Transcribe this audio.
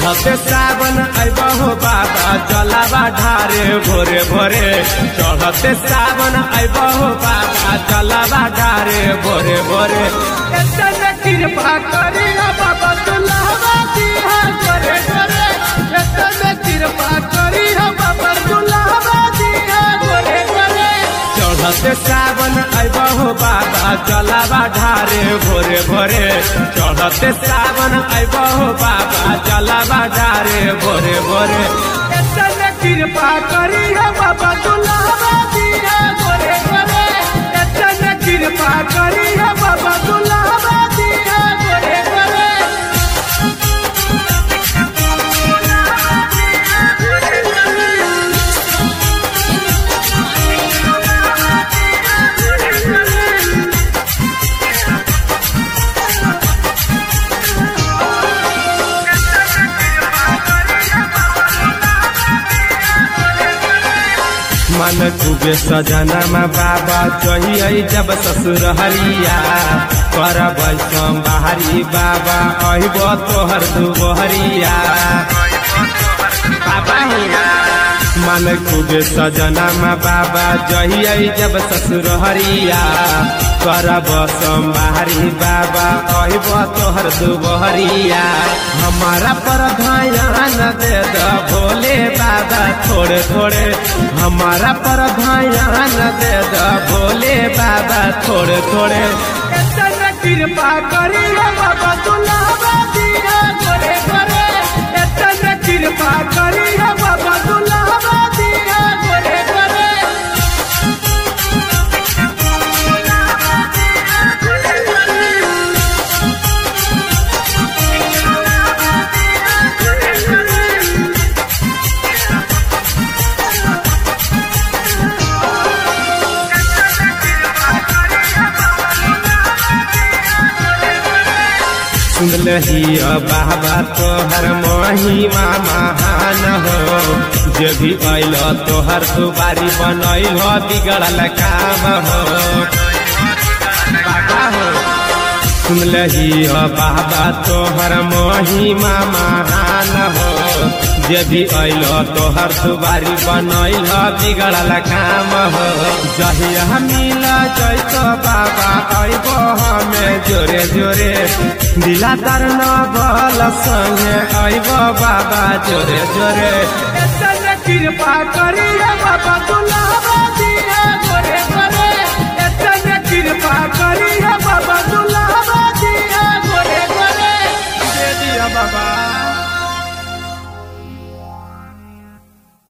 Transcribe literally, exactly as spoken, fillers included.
चढ़ते सावन अबहो बाबा जलावा ढारे भोरे भोरे चढ़ते सावन अबहो बाबा जलावा ढारे भोरे भोरे इतने कृपा करी बाबा दुल्हा दिया करे करे इतने कृपा करी बाबा दुल्हा दिया करे करे चढ़ते सावन अबहो बाबा जलावा ढारे भोरे भोरे चढ़ते सावन अबहो बाबा जलावा ढारे भोरे भोरे इतने कृपा करी बाबा दुल्हा दिया करे करे इतने कृपा करी बाबा दुल्हा दिया करे करे मन खूबे सजनमा बाबा चाहिए जब ससुर हरिया करब बाहरी बाबा अहिब तोहर दुबहरिया बाबा मन खूबे सजनमा बाबा चाहिए जब ससुर हरिया करब बाहरी बाबा अहिब तोहर दुबहरिया हमारा पर ध्यान दे द भोले बाबा थोड़े थोड़े हमारा पर ध्यान दे द भोले बाबा थोड़े थोड़े इतने कृपा करी बाबा दुल्हा दिया करे करे इतने कृपा करी बाबा दुल्हा दिया करे करे सुनलही बाबा तोहर महिमा महान हो जे भी अल तोहर दुबारी बनैल बिगड़ल काम हो बाबा हो सुनलही बाबा तोहर महिमा महान हो जे भी अल तोहर दुबारी बनैल बिगड़ल काम हो जहिया मिल जैत बाबा अइब हमें जोरे जोरे दिला तर न बल संगे अइब बाबा जोरे जोरे इतने कृपा करी बाबा दुल्हा दिया करे करे